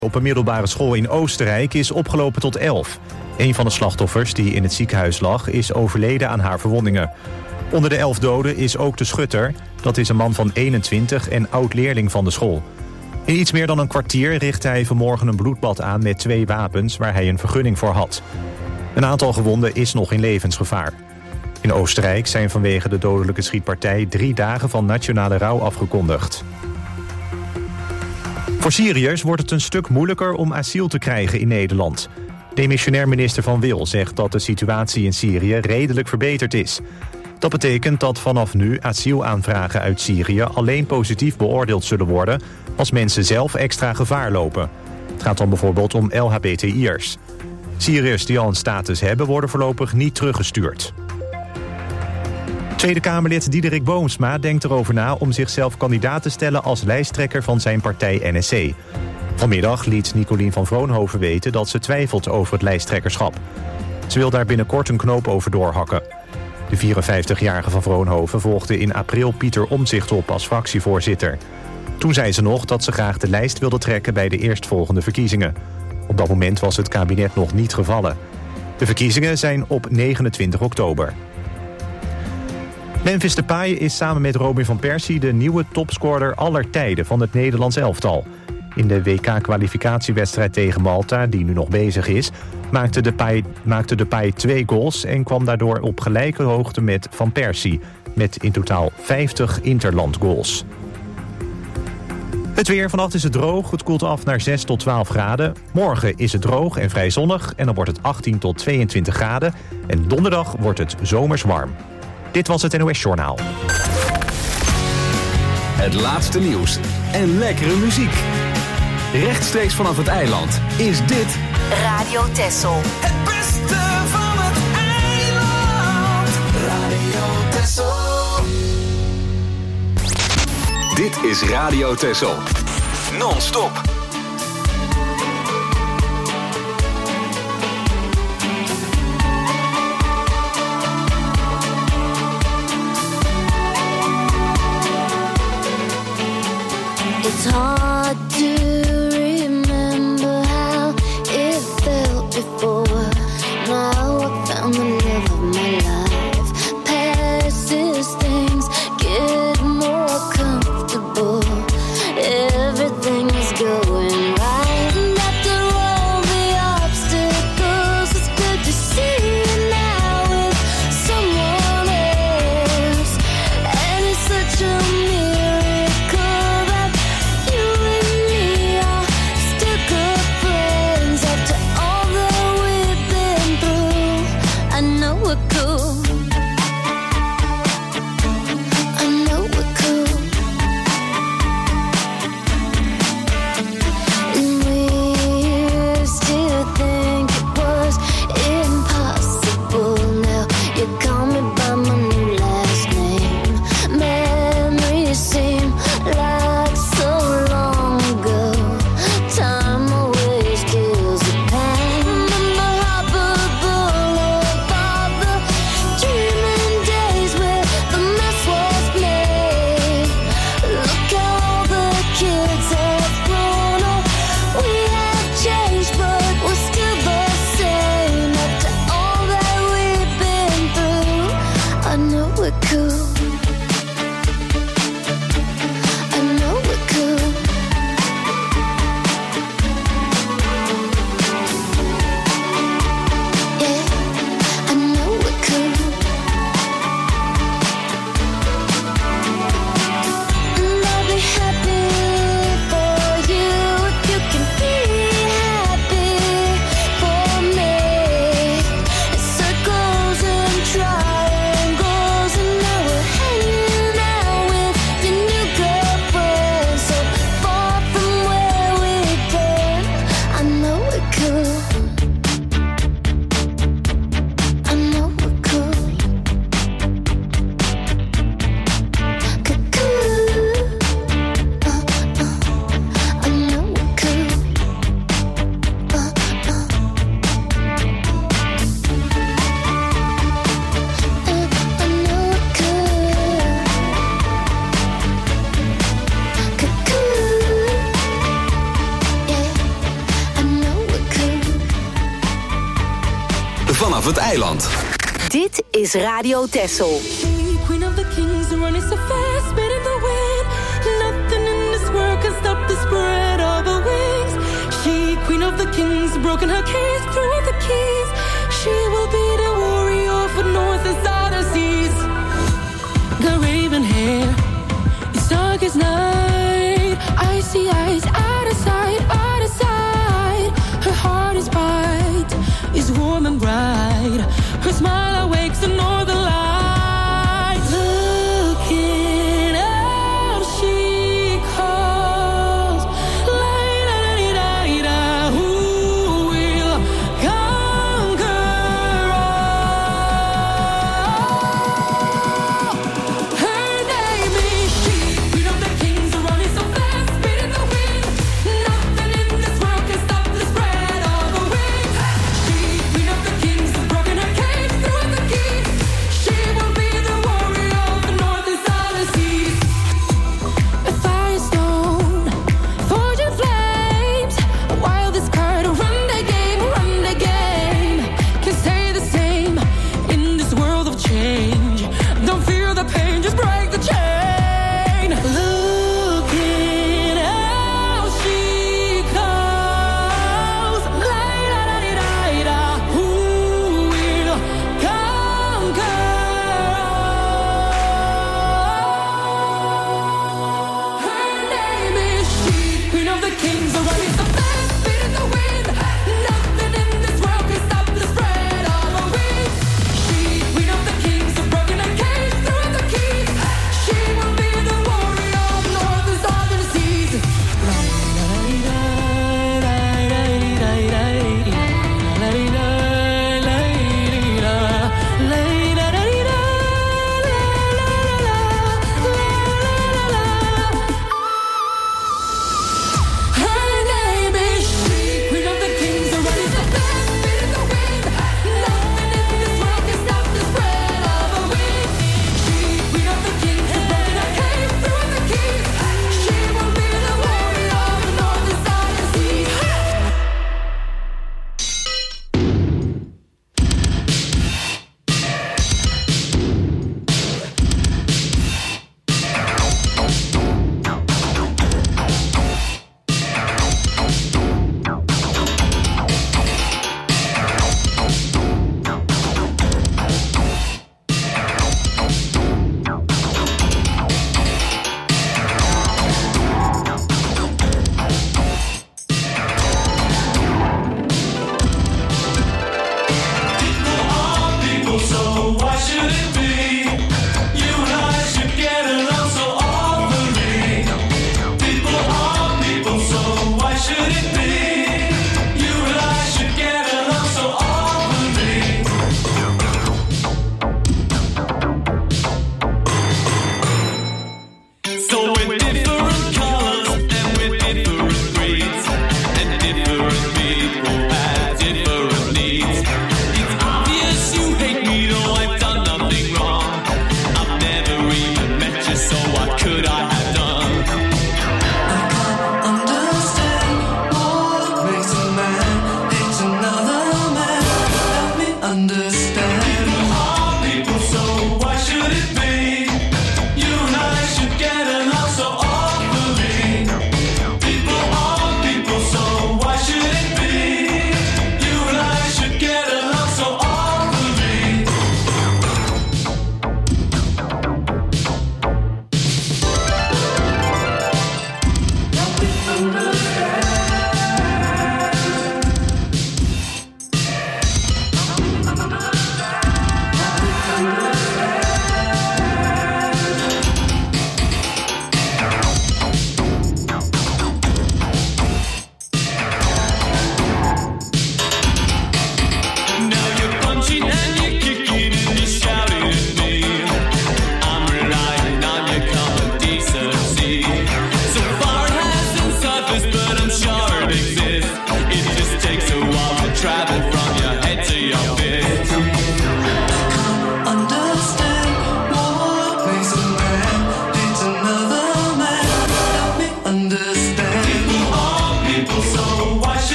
Op een middelbare school in Oostenrijk is opgelopen tot 11. Een van de slachtoffers die in het ziekenhuis lag is overleden aan haar verwondingen. Onder de 11 doden is ook de schutter. Dat is een man van 21 en oud-leerling van de school. In iets meer dan een kwartier richtte hij vanmorgen een bloedbad aan met 2 wapens waar hij een vergunning voor had. Een aantal gewonden is nog in levensgevaar. In Oostenrijk zijn vanwege de dodelijke schietpartij 3 dagen van nationale rouw afgekondigd. Voor Syriërs wordt het een stuk moeilijker om asiel te krijgen in Nederland. Demissionair minister Van Wil zegt dat de situatie in Syrië redelijk verbeterd is. Dat betekent dat vanaf nu asielaanvragen uit Syrië alleen positief beoordeeld zullen worden als mensen zelf extra gevaar lopen. Het gaat dan bijvoorbeeld om LHBTI'ers. Syriërs die al een status hebben worden voorlopig niet teruggestuurd. Tweede Kamerlid Diederik Boomsma denkt erover na om zichzelf kandidaat te stellen als lijsttrekker van zijn partij NSC. Vanmiddag liet Nicolien van Vroonhoven weten dat ze twijfelt over het lijsttrekkerschap. Ze wil daar binnenkort een knoop over doorhakken. De 54-jarige van Vroonhoven volgde in april Pieter Omtzigt op als fractievoorzitter. Toen zei ze nog dat ze graag de lijst wilde trekken bij de eerstvolgende verkiezingen. Op dat moment was het kabinet nog niet gevallen. De verkiezingen zijn op 29 oktober. Memphis Depay is samen met Robin van Persie de nieuwe topscorer aller tijden van het Nederlands elftal. In de WK-kwalificatiewedstrijd tegen Malta, die nu nog bezig is, maakte Depay 2 goals en kwam daardoor op gelijke hoogte met Van Persie, met in totaal 50 interlandgoals. Het weer, vannacht is het droog, het koelt af naar 6 tot 12 graden. Morgen is het droog en vrij zonnig en dan wordt het 18 tot 22 graden. En donderdag wordt het zomers warm. Dit was het NOS Journaal. Het laatste nieuws en lekkere muziek. Rechtstreeks vanaf het eiland is dit Radio Texel. Het beste van het eiland. Radio Texel. Dit is Radio Texel. Non-stop. It's hard to remember how it felt before. Now I found the love of my life. Past as things get more comfortable. Everything is going vanaf het eiland. Dit is Radio Texel. Queen of the kings running so fast, spinning the wind. Nothing in this world can stop the spread of the wings. She, queen of the kings, broken her case, threw the keys. She will be the warrior for north and southern seas. Got raven hair, it's dark as night. Icy eyes, out of sight, out of sight. Her heart is bright, is warm and bright. Her smile awakes the northern light. Looking out, she calls. La-da-da-da-da, who will conquer all? Her name is she. Queen of the kings, running so fast, spinning the wind.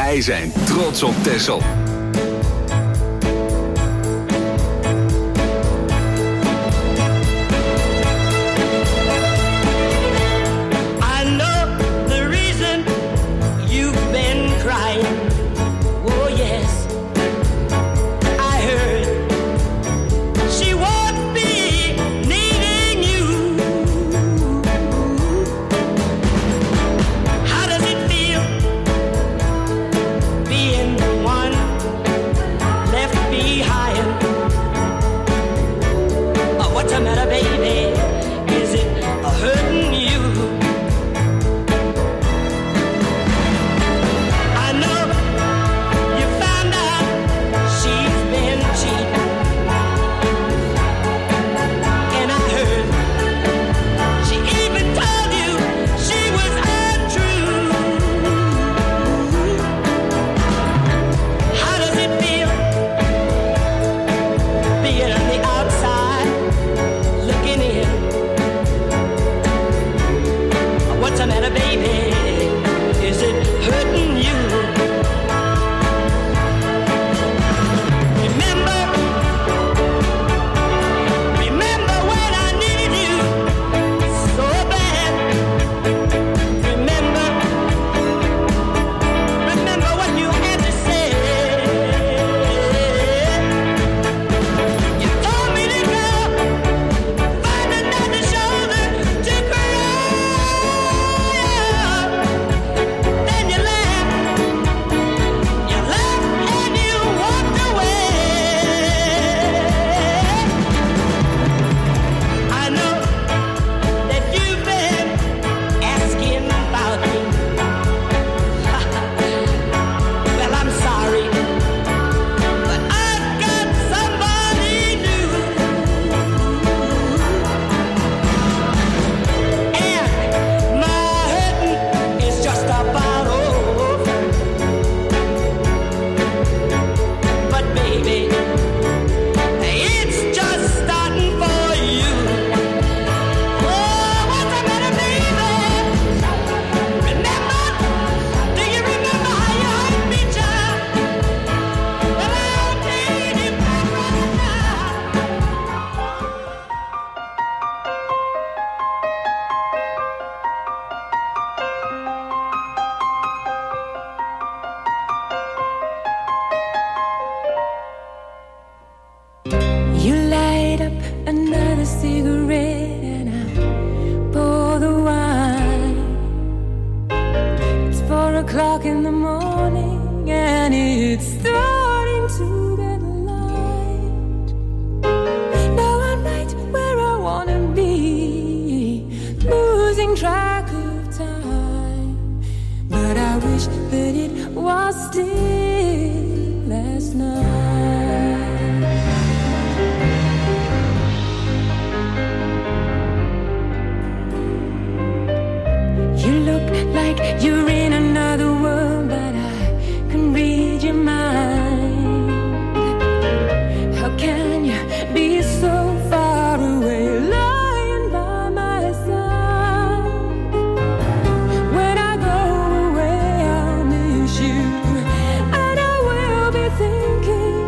Wij zijn trots op Texel. Thinking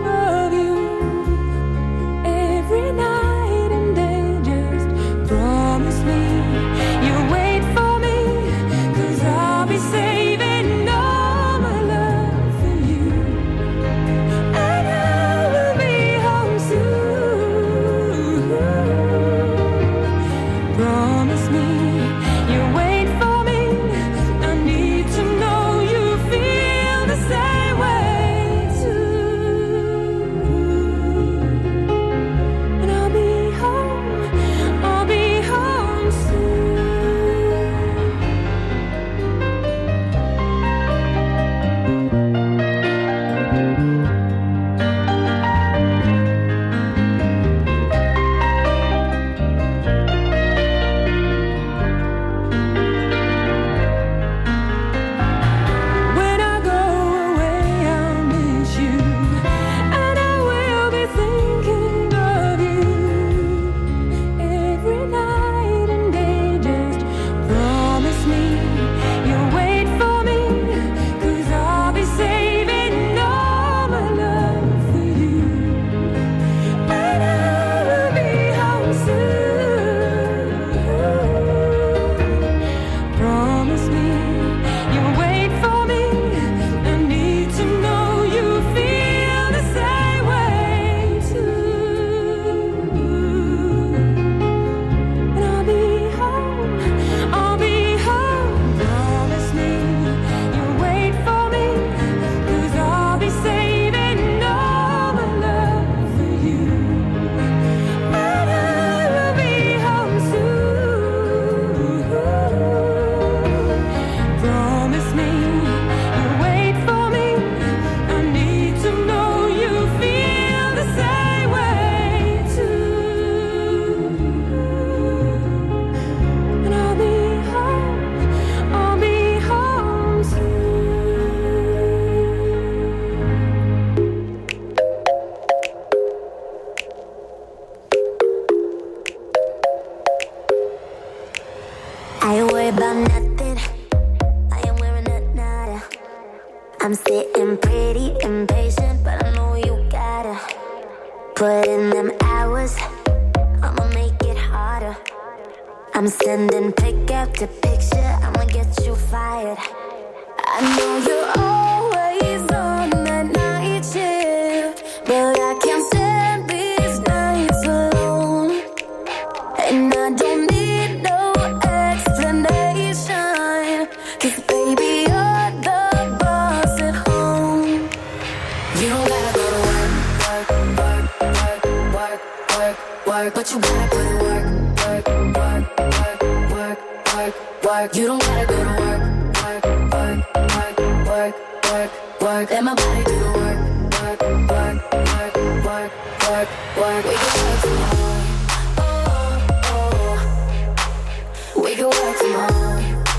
about nothing. I am wearing a nada. I'm sitting pretty impatient, but I know you gotta put in them hours. I'ma make it harder. I'm sending pick after picture. I'ma get you fired. I know you're always on that night shift, but I can't stand these nights alone. And I don't need no explanation, 'cause baby, you're the boss at home. You don't gotta go to work, work, work, work, work, work, work, but you gotta put in work, work, work, work, work, work, work. You don't gotta go to work, work, work, work, work, work, work. Let my body do the work, work, work, work, work, work, work. We can work tomorrow. We can work tomorrow.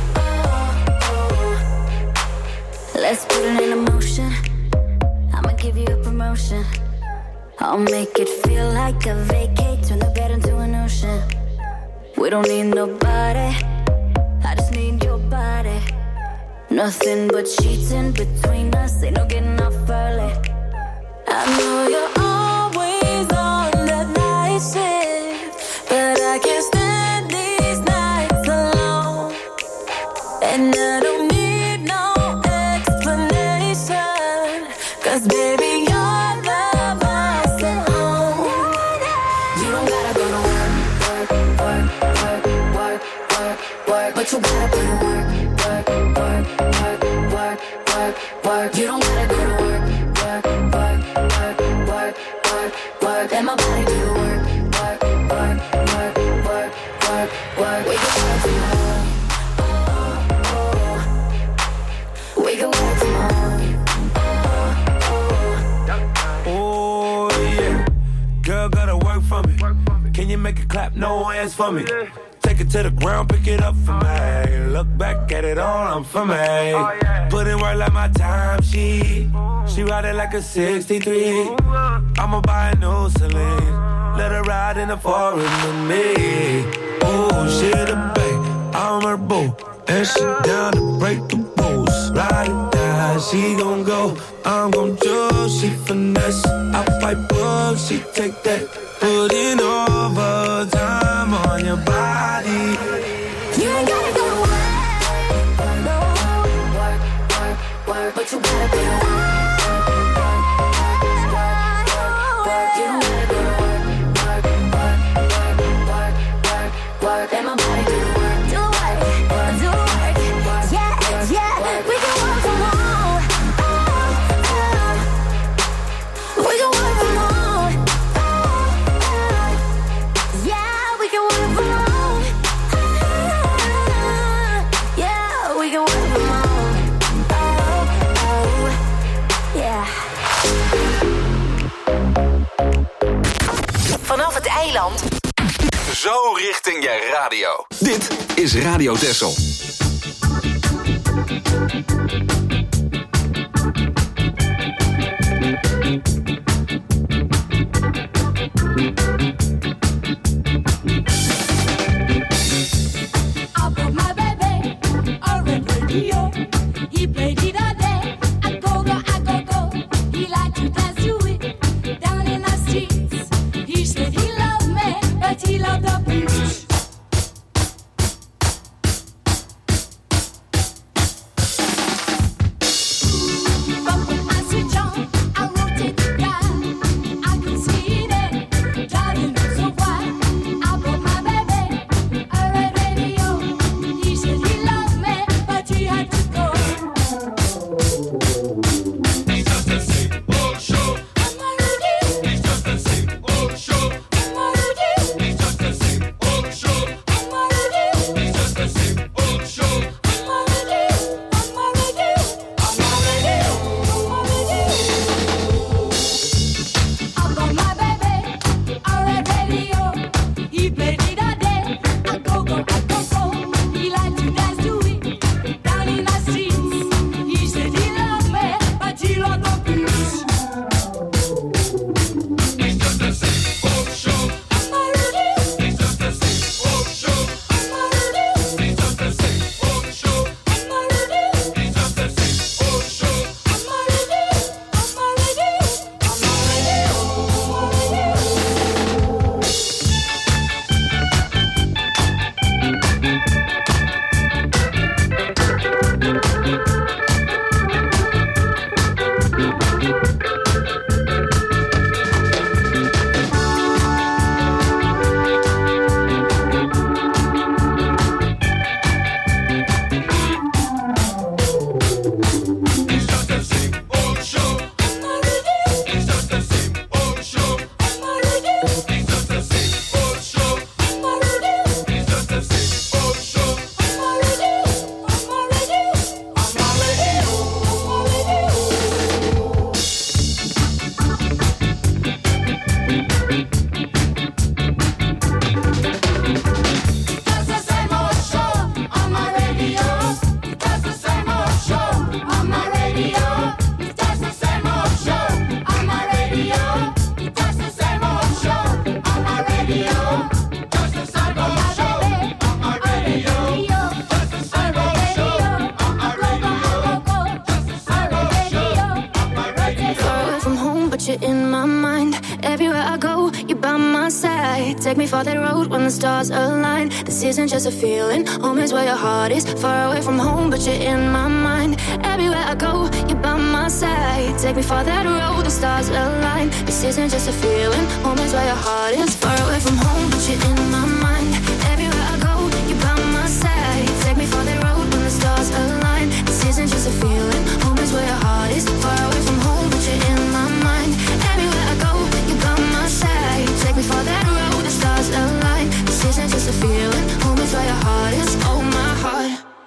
Let's put it in motion. I'ma give you a promotion. I'll make it feel like a vacate. Turn the bed into an ocean. We don't need nobody. I just need your body. Nothing but sheets in between us. Ain't no getting off early. I know you're always on that night shift, but I can't stand these nights alone. And I don't need no explanation, 'cause baby, you're the boss at home. You don't gotta go to work, work, work, work, work, work, work, but you gotta put in work, work, work, work, work, work, work. You don't gotta go to work, work, work, work, work, work, work. Let my body do the work, work, work, work, work, work, work. We can work tomorrow. We can work tomorrow. Oh yeah, girl gotta work for me. Can you make it clap? No hands for me. Take it to the ground, pick it up for me. Look back at it all, I'm for me. Put in work like my time sheet. She ride it like a 63. I'ma buy a new Celine. Let her ride in the forest with me. Oh, she the babe, I'm her boo. And she down to break the rules. Ride it down, she gon' go. I'm gon' choose, she finesse. I fight bugs, she take that. Putting overtime on your body. You ain't gotta go to work, no. Work, work, work, but you gotta be work, work, work, work, work. You don't gotta go to work, work, work, work, work, work, work. Let my body do the work, do the work, do the work. Yeah, yeah, we can work from home. We can work from home. Yeah, we can work from home. Yeah, we can work from home. Yeah. Vanaf het eiland. Zo richting je radio. Dit is Radio Texel. He played it all day. I go go, I go go. He liked to dance to it down in the streets. He said he loved me, but he loved the beach. Take me for that road when the stars align. This isn't just a feeling, home is where your heart is. Far away from home, but you're in my mind. Everywhere I go, you're by my side. Take me for that road, the stars align. This isn't just a feeling, home is where your heart is. Far away from home, but you're in my mind. Everywhere I go, you're by my side. Take me for that road when the stars align. This isn't just a feeling, home is where your heart is. Far away from home, but you're in my mind. Everywhere I go, you're by my side. Take me for that road, the stars align. This isn't just a feeling, home is where your heart is. Oh, my heart.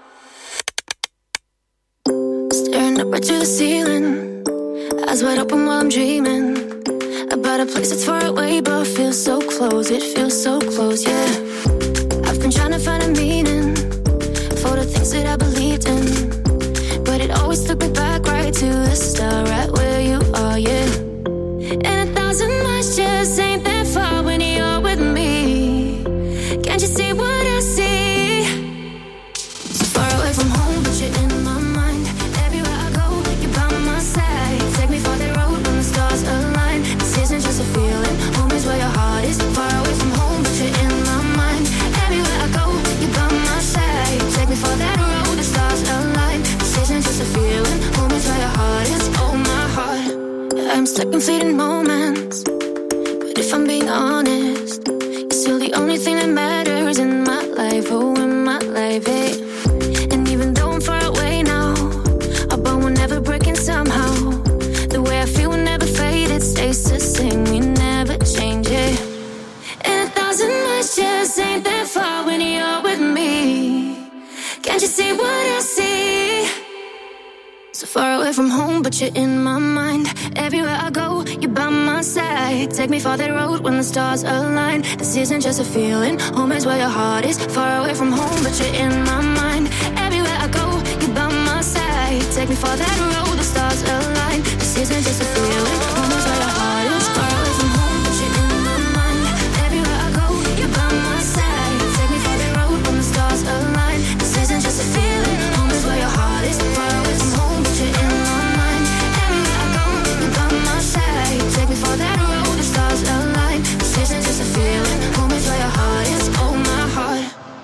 Staring up right to the ceiling, eyes wide open while I'm dreaming about a place that's far away but feels so close. It feels so close, yeah. I've been trying to find a meaning for the things that I believed in, but it always took me back right to the start, right where you are, yeah. And 1,000 miles just ain't that far when you're with me. Can't you see what I see? So far away from home, but you're in my mind. Everywhere I go, you're by my side. Take me for that road when the stars align. This isn't just a feeling, home is where your heart is. Far away from home, but you're in my mind. Everywhere I go, you're by my side. Take me for that road, the stars align. This isn't just a feeling, home is where your heart is. Oh, my heart. I'm stuck in fleeting moments, but if I'm being honest, you're still the only thing that matters in my life. Oh, in my life, hey. And even though I'm far away now, our bond will never break in somehow. The way I feel will never fade, it stays the same, we never change it. And 1,000 miles just ain't that far when you're with me. Can't you see what I see? So far away from home, but you're in my mind. Everywhere I go, you're by my side. Take me for that road when the stars align. This isn't just a feeling, home is where your heart is. Far away from home, but you're in my mind. Everywhere I go, you're by my side. Take me for that road, the stars align. This isn't just a feeling, home is where your heart is. Far away from home, but you're in my mind. Everywhere I go, you're by my side. Take me for that road when the stars align. This isn't just a feeling, home is where your heart is. Far away from home, but you're in my mind. Everywhere I go, you're by my side. Take me for that road, the stars align. This isn't just a feeling, home is where your heart is. Oh, my heart.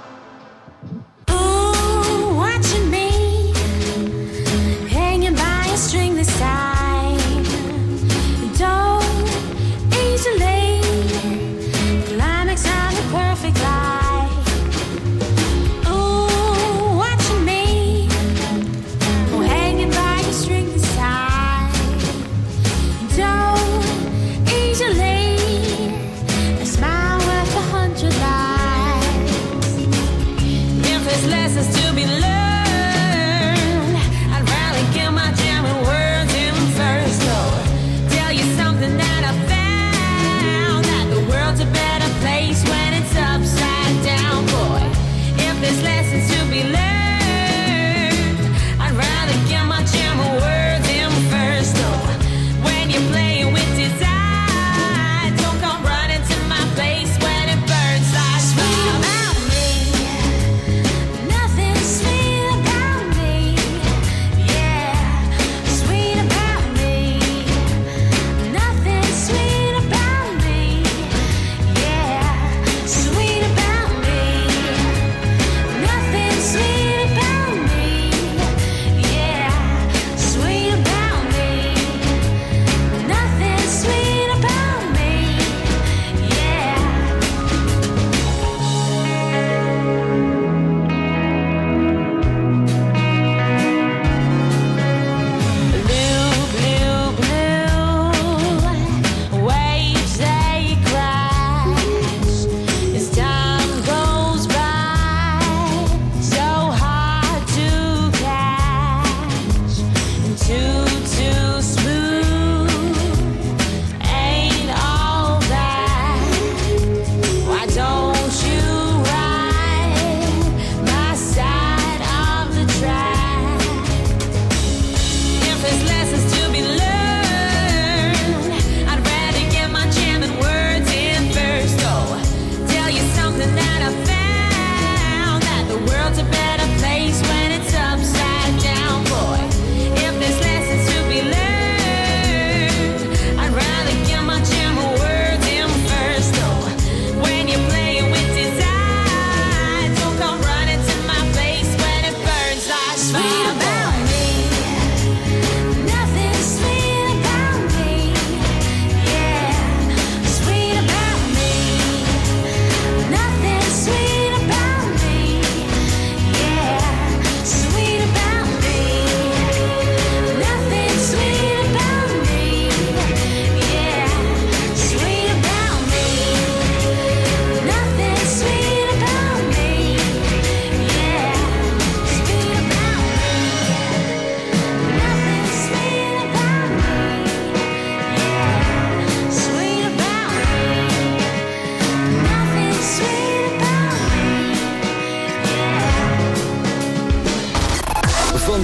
Ooh, watching me hanging by a string this time.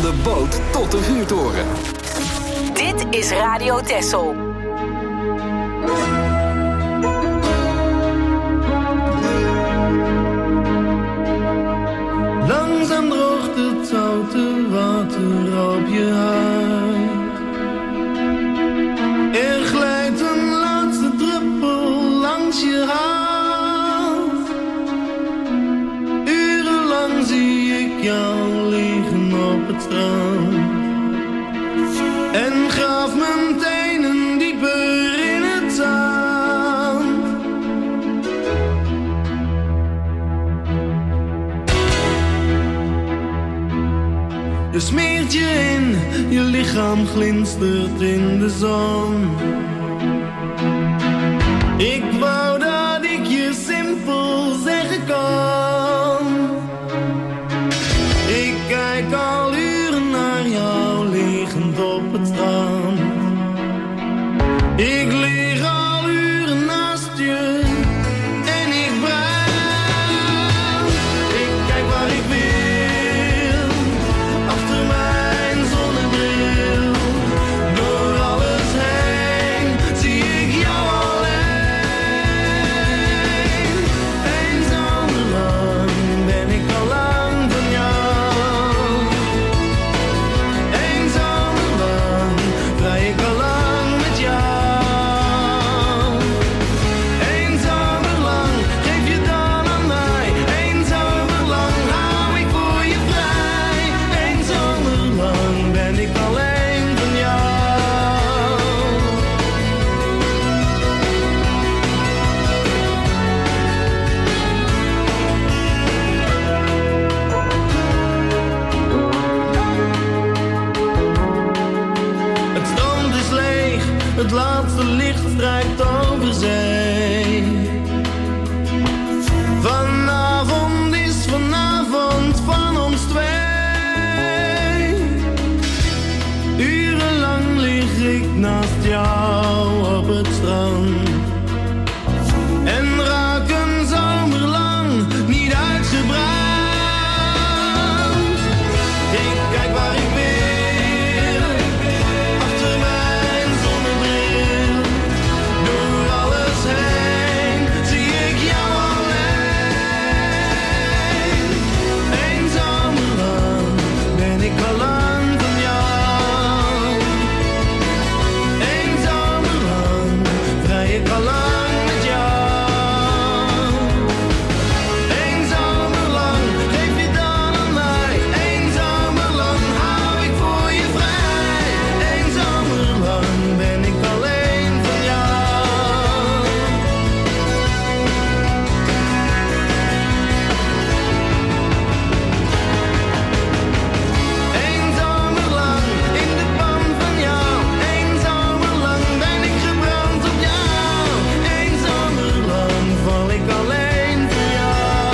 de boot tot de vuurtoren. Dit is Radio Texel. Langzaam droogt het zoute water op je huid. Er glijdt een laatste druppel langs je huid. Urenlang zie ik jou liggen op het strand. En graaf mijn tenen dieper in het zand. Je smeert je in, je lichaam glinstert in de zon. Ik wou dat ik je simpel zeggen kan. Ik kijk al uren naar jou liggend op het strand. Ik lig al uren naast je en ik brand. Ik kijk waar ik wil, achter mijn zonnebril. Door alles heen zie ik jou alleen. Eenzaam lang ben ik al lang van jou. Eenzaam lang vrij ik al lang met jou. Eenzaam lang geef je dan aan mij. Eenzaam lang hou ik voor je vrij. Eenzaam lang ben ik alleen van jou. Het strand is leeg, het laatste licht strijkt over zee. Vanavond is vanavond van ons twee. Urenlang lig ik naast jou op het strand. En raak een zomerlang niet uitgebrand. Ik kijk waar ik wil, achter mijn zonnebril. Door alles heen zie ik jou alleen. Eenzaam lang ben ik al lang van jou. Eenzaam lang vrij ik al lang met jou. Eenzaam lang geef je dan aan mij. Eenzaam lang hou ik voor je vrij. Eenzaam lang ben ik alleen van jou. Eenzaam lang in de pan van jou. Eenzaam lang ben ik gebrand op jou. Eenzaam lang val ik alleen voor jou.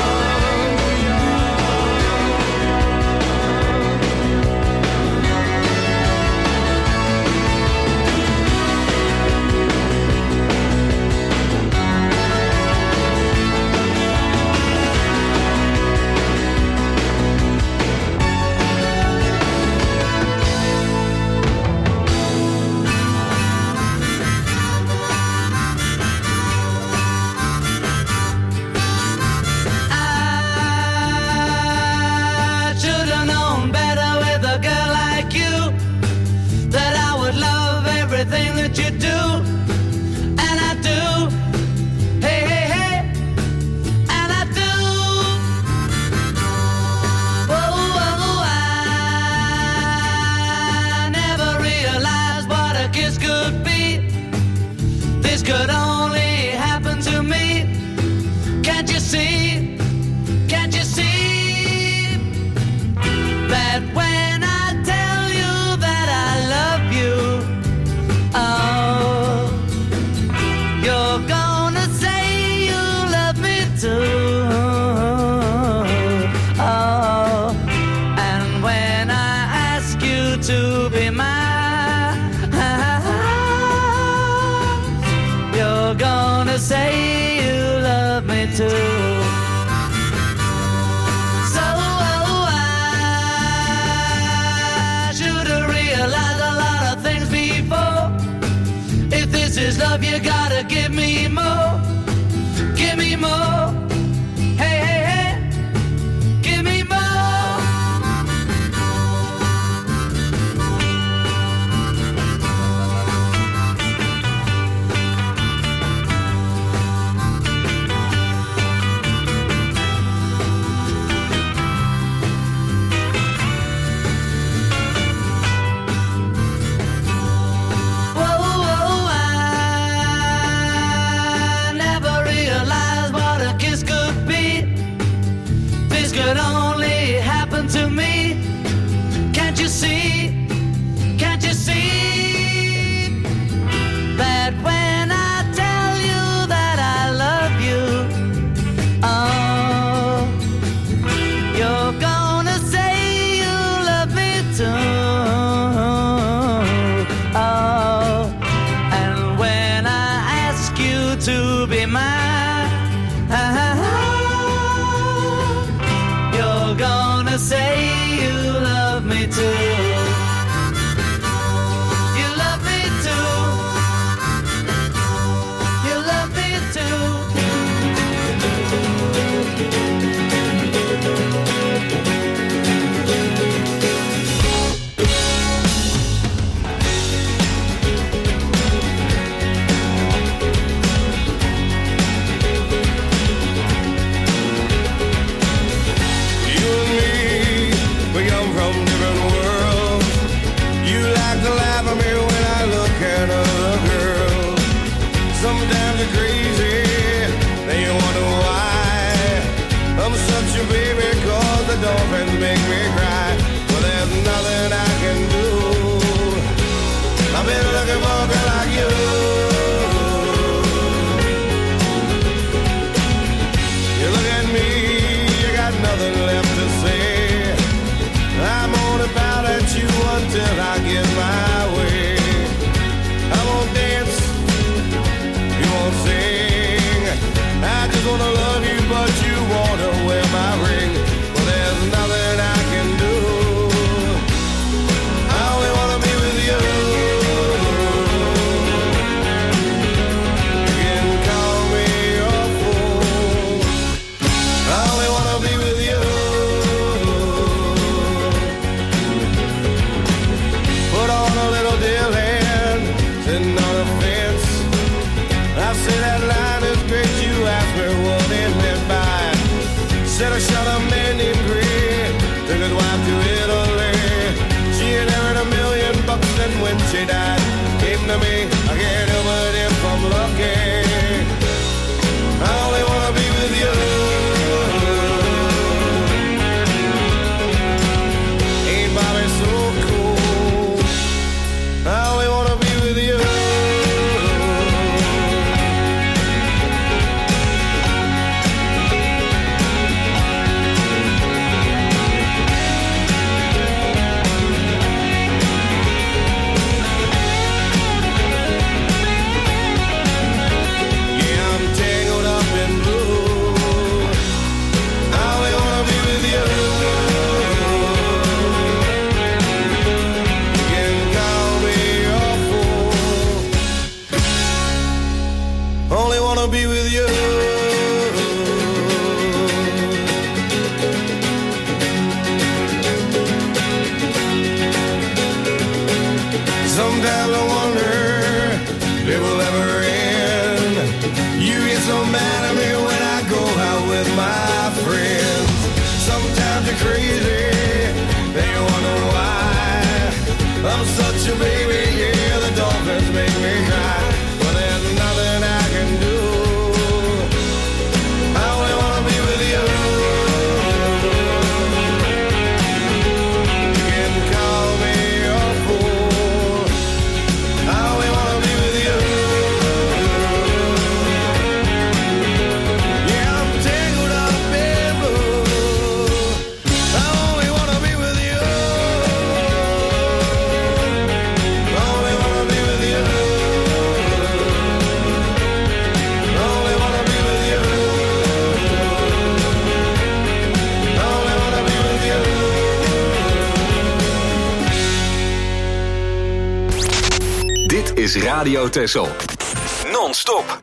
I should've known better with a girl like you, that I would love everything that you do, and I do. Hey, hey, hey, and I do. Oh, I never realized what a kiss could be. This could only happen to me. Can't you see? Can't you see that when I tell you that I love you, oh, you gotta give me more. Give me more. Hey, hey, hey. Give me more. Could only happen to me. Can't you see? Can't you see that when I tell you that I love you, oh, you're gonna say you love me too. Oh, and when I ask you to be mine, say you love me too. You love me too. You love me too. Sometimes you're crazy, then you wonder why I'm such a baby, cause the dolphins make me cry. Well, there's nothing I can do. I've been looking for a girl like you. You look at me, you got nothing left to say. I'm only bound at you until I get my way. I won't dance, won't sing. I just wanna love you, but you wanna wear my ring. Well, there's nothing I can do. I only wanna be with you. You can call me your fool. I only wanna be with you. Put on a little deal hand, sitting on a fence. I say that line is great, you ask me what it meant by. Said I shot a man named Greg, took his wife to Italy. She had earned $1 million, and when she died, came to me. I can't help it if I'm lucky. I only wanna be with you. Ain't Bobby so cool? I only wanna be with you. Be with you. Sometimes I wonder if it will ever end. You get so mad at me when I go out with my friends. Sometimes you're crazy, then you wonder why I'm such a baby. Yeah, the dolphins make me cry. But there's nothing I can do. Dit is Radio Texel. non-stop.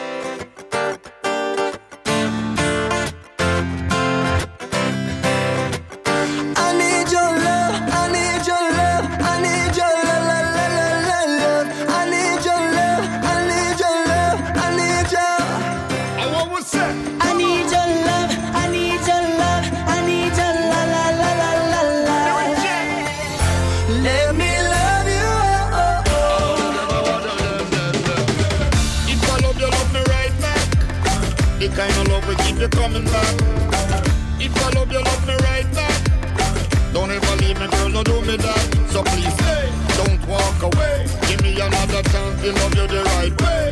You're coming back. If I love you, love me right back. Don't ever leave me, girl, no do me that. So please, hey, don't walk away. Give me another chance to love you the right way.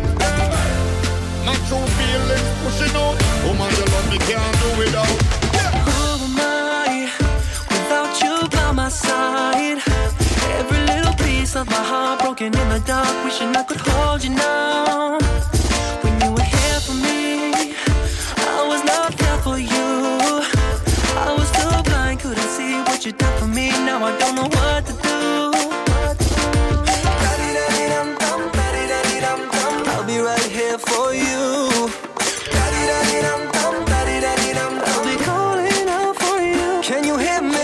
My true feelings pushing out. Woman, you love me, can't do without. Who am I without you by my side? Every little piece of my heart broken in the dark, wishing I could hold you now. When you were here for me, I was not there for you. I was too blind, couldn't see what you done for me. Now I don't know what to do. I'll be right here for you. I'll be calling out for you. Can you hear me?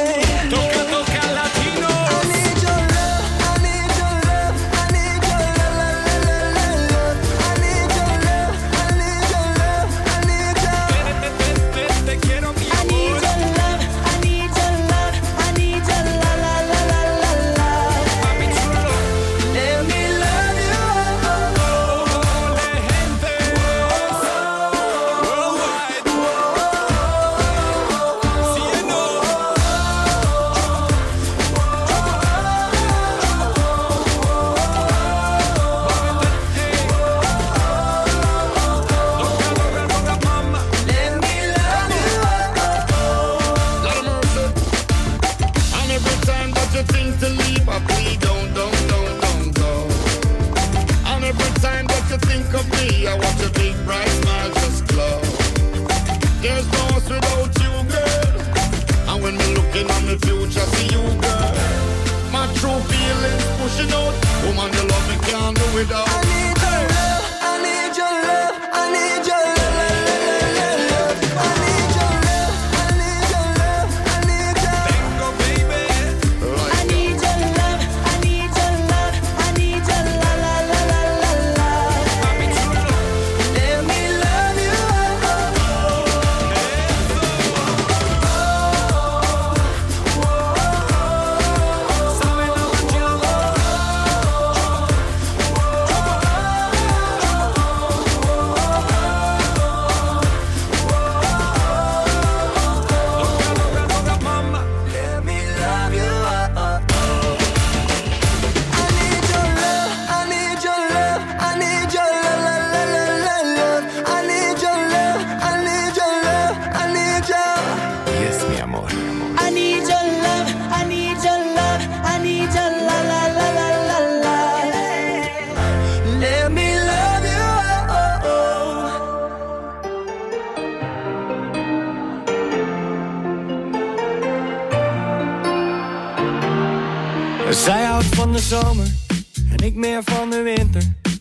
Zij houdt van de zomer en ik meer van de winter.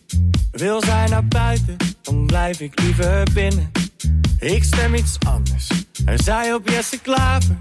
Wil zij naar buiten, dan blijf ik liever binnen. Ik stem iets anders en zij op Jesse Klaver.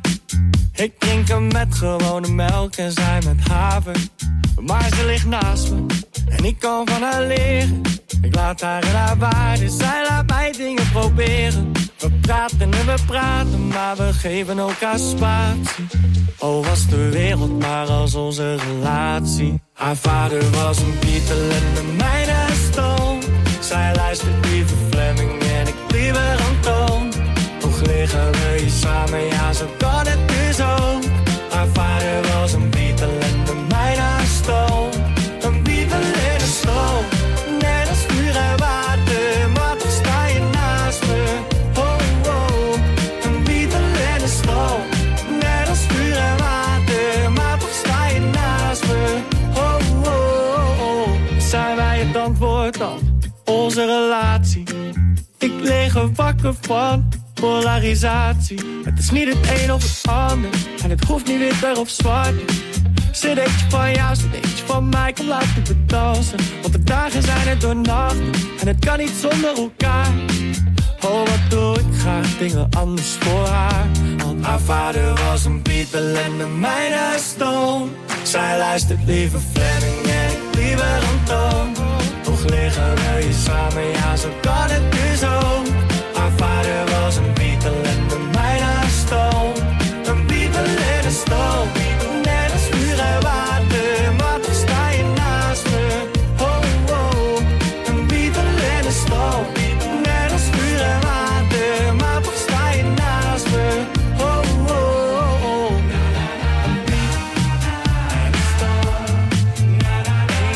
Ik drink hem met gewone melk en zij met haver. Maar ze ligt naast me en ik kan van haar leren. Ik laat haar in haar waarde, zij laat mij dingen proberen. We praten en we praten, maar we geven elkaar spatie. Oh, was de wereld maar als onze relatie. Haar vader was een Beatle en de mijne een Stone. Zij luistert liever Fleming en ik liever Antoon. Toch liggen we hier samen, ja zo kan het dus ook. Haar vader was een Beatle en de mijne een Stone. Een Beatle en een Stone. Net als vuur en water, maar toch sta je naast me. Oh, oh, een Beatle en een Stone. Net als vuur en water, maar toch sta je naast me. Oh, oh, oh. Zijn wij het antwoord op onze relatie? Ik lig er wakker van polarisatie. Het is niet het een of het ander en het hoeft niet witter of zwart. cd'tje van jou, cd'tje van mij, kom laten we dansen. Want de dagen zijn er door nachten en het kan niet zonder elkaar. Oh, wat doe ik graag dingen anders voor haar. Want haar vader was een Beatle en de mijne Stone. Zij luistert liever Fleming en ik liever Anton. Toch liggen we hier samen, ja zo kan het dus ook. Haar vader was een Beatle en de mijne Stone. Een Beatle en een Stone. Net als vuur en water, maar toch sta je naast me. Oh, oh, een Beatle en een Stone. Net als vuur en water, maar toch sta je naast me. Oh, oh, oh, oh. Een Beatle en een Stone. Een Beatle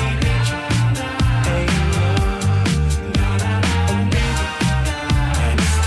en een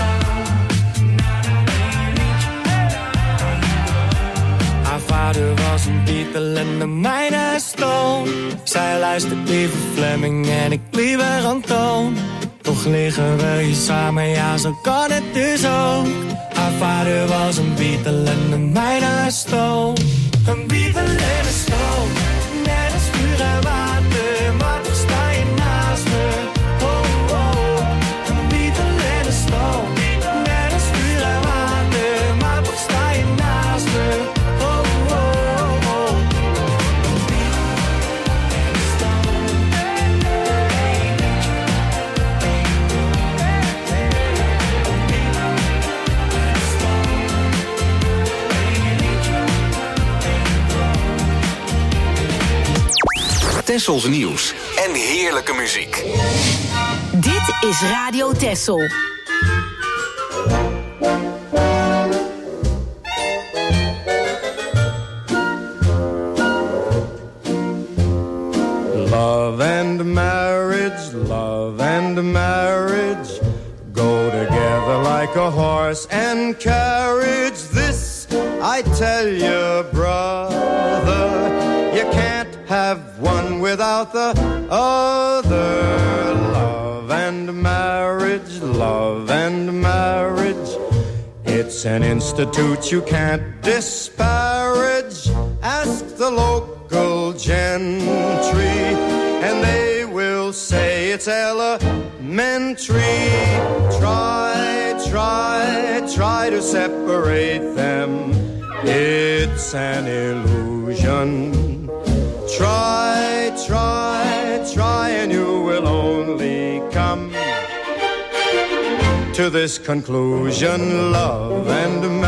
Stone. Haar vader was een Beatle en de mijne Stone. Zij luistert liever Fleming en ik liever Anton. Toch liggen we hier samen, ja zo kan het dus ook. Haar vader was een Beatle en de mijne Stone. Een Beatle en een Stone. Net als vuur en water, maar toch sta je naast me. Oh, oh, een Beatle en een Stone. Net als vuur en water, maar toch sta je naast me. Oh, oh, oh. Een Beatle en een Stone. Tessels nieuws en heerlijke muziek. Dit is Radio Tessel. Love and marriage go together like a horse and carriage. This I tell you, brother, you can't have one without the other. Love and marriage, it's an institute you can't disparage. Ask the local gentry, and they will say it's elementary. Try to separate them, it's an illusion. Try, and you will only come to this conclusion. Love and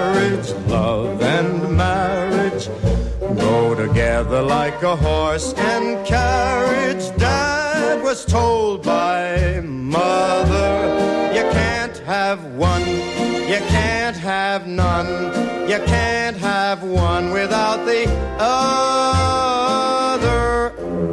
marriage go together like a horse and carriage. Dad was told by mother, you can't have one, you can't have none, you can't have one without the other.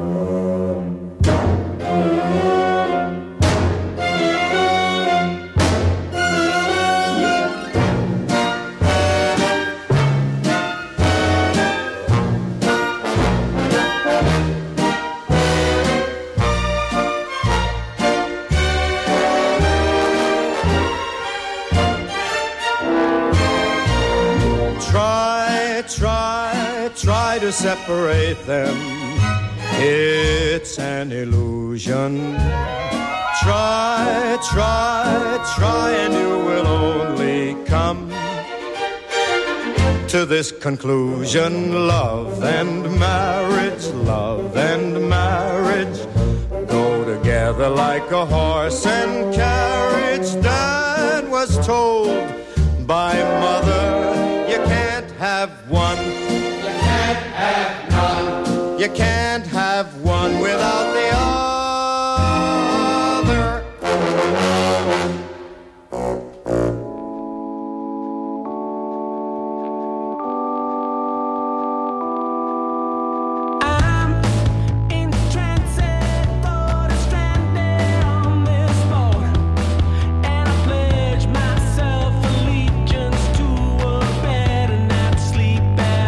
Try to separate them, it's an illusion. Try, and you will only come to this conclusion. Love and marriage go together like a horse and carriage. Dad was told by mother, you can't have one, you can't have none, you can't have one without the other. Sleep at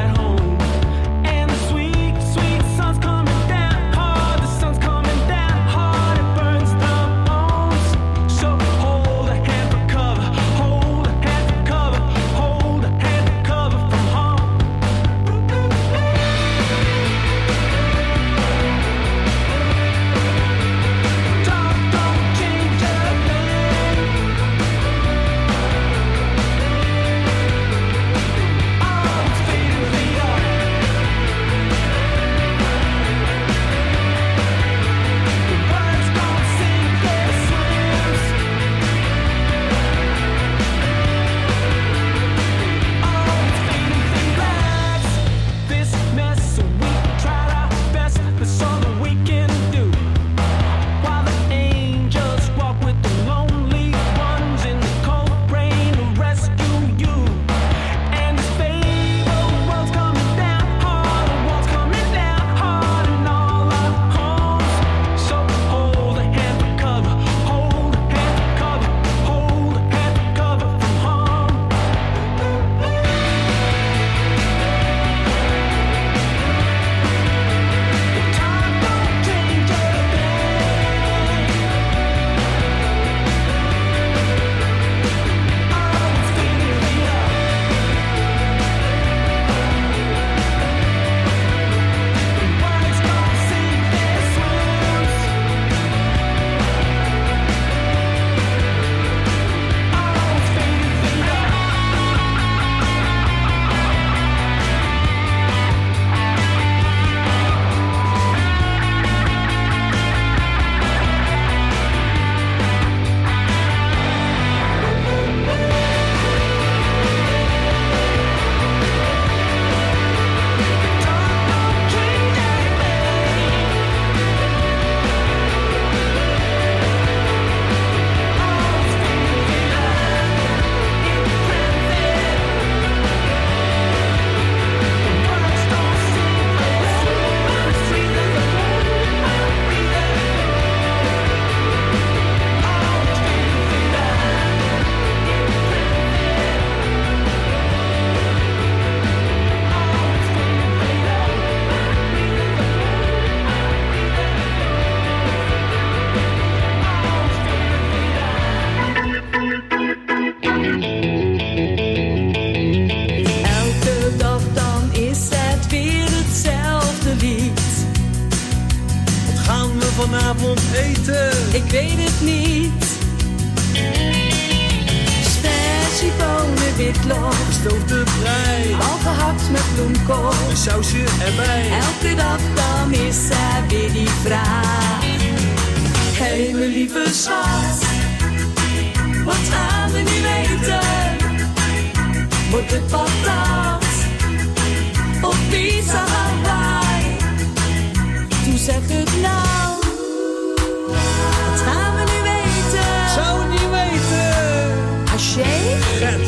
Gestoofde prei, al gehakt met bloemkool, een sausje erbij. Elke dag dan is er weer die vraag. Hé, mijn lieve schat, wat gaan we nu eten? Wordt het patat of pizza Hawaii? Toen zeg het nou, wat gaan we nu eten? Zou het niet weten. Haché?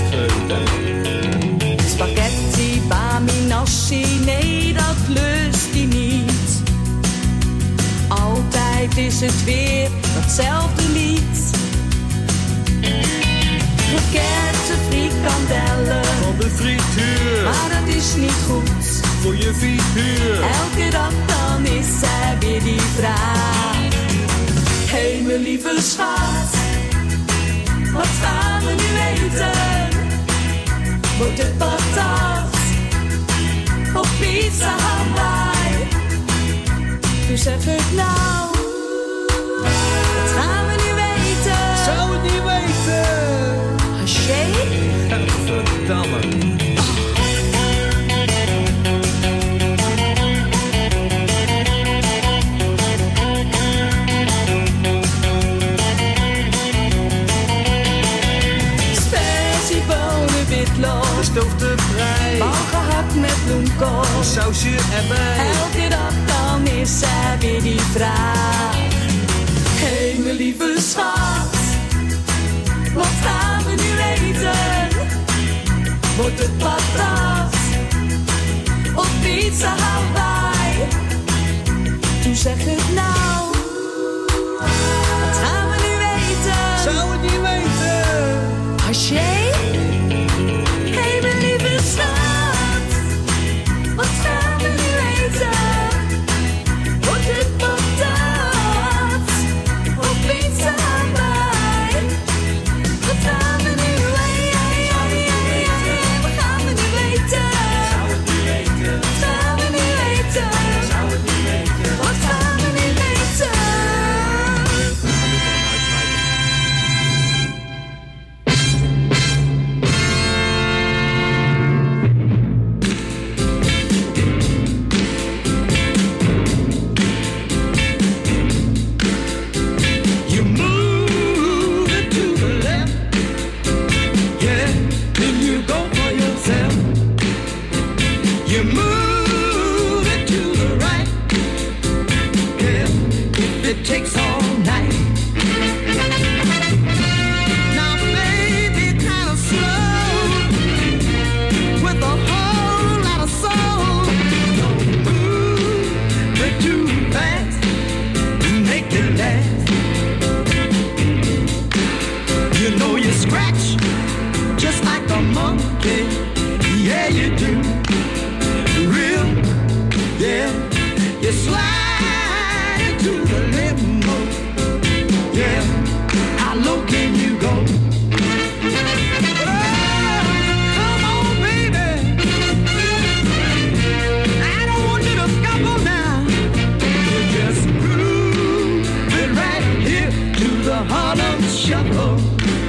Spaghetti, bami, nasi, nee dat lust hij niet. Altijd is het weer datzelfde lied. Kroketten, frikandellen, Van de frituur, maar dat is niet goed. voor je figuur. Elke dag dan is er weer die vraag. Hé, mijn lieve schat, wat gaan we nu eten? Wordt het patat of pizza Hawaii? Dus zeg het nou, wat gaan we nu eten? Zou het niet weten. Haché? Verdamme. Gestoofde prei, Bal gehakt met bloemkool, een sausje erbij. elke dag dan is er weer die vraag. Hé, mijn lieve schat, wat gaan we nu eten? Wordt het patat of pizza Hawaii? Toen zeg het nou, wat gaan we nu eten? Zou het niet weten. Haché? Hé, mijn lieve schat, wat gaan we nu eten? Wordt het patat of pizza Hawaii? Wat gaan we nu eten? Wat gaan we nu eten? Zou het niet weten. Wat gaan we nu eten? Zou het niet weten. Wat gaan we nu eten? You move it to the left, yeah, then you go for yourself. You move it to the right, yeah, it takes all night. Now baby, kind of slow, with a whole lot of soul. Don't move it too fast, make it last. You know you scratch just like a monkey, yeah you do. Real, yeah. You slide into the limo, yeah. How low can you go? Oh, come on, baby. I don't want you to scuffle now. You just groove it right here to the Harlem Shuffle.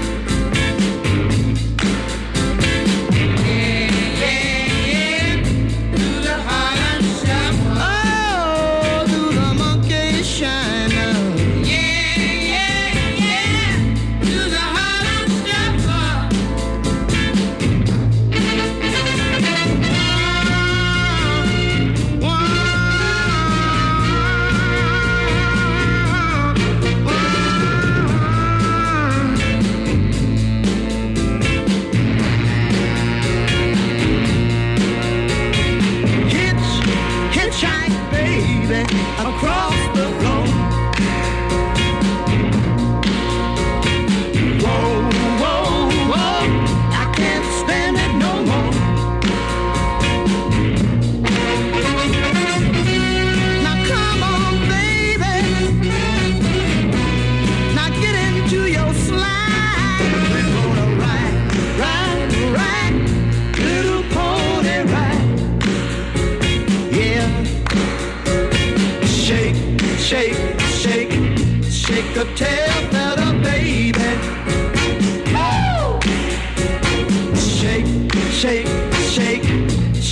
Oh, do the monkey shine now. Do the Harlem Shuffle. Hitchhike, baby, across the floor. Whoa, whoa, whoa, I can't stand it no more. Now come on, baby, now get into your slide. We're gonna ride, little pony ride. Yeah. Shake, shake, shake, shake the tail feather, baby. Woo! Shake, shake,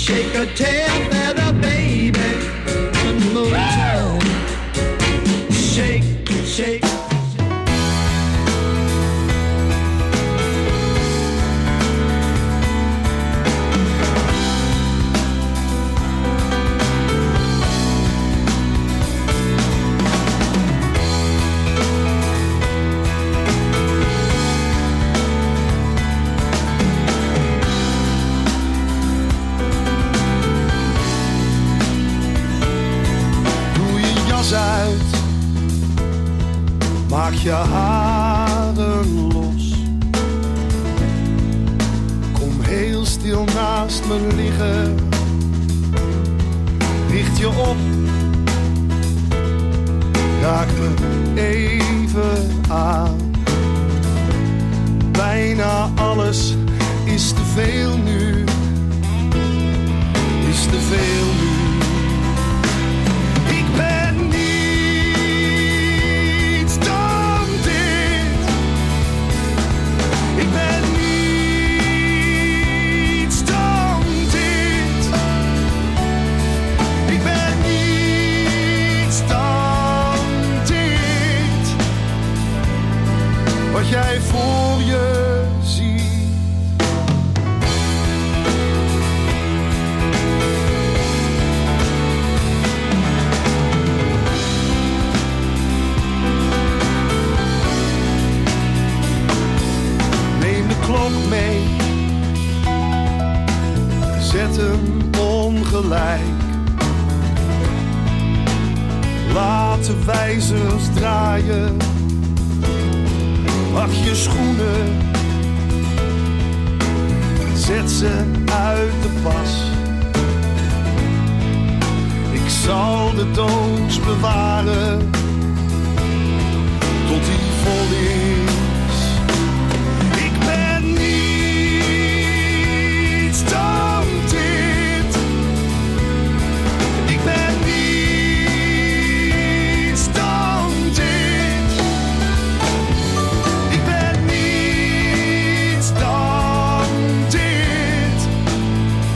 Shake a tail feather, baby. One more time. Shake, shake. Uit. Maak je haren los. Kom heel stil naast me liggen. Richt je op. Raak me even aan. Bijna alles is te veel nu. Is te veel nu. Ik ben niets dan dit. Ik ben niets dan dit. Wat jij voor je ziet. Klok mee, zet hem ongelijk. Laat de wijzers draaien. Wacht je schoenen, zet ze uit de pas. Ik zal de doos bewaren.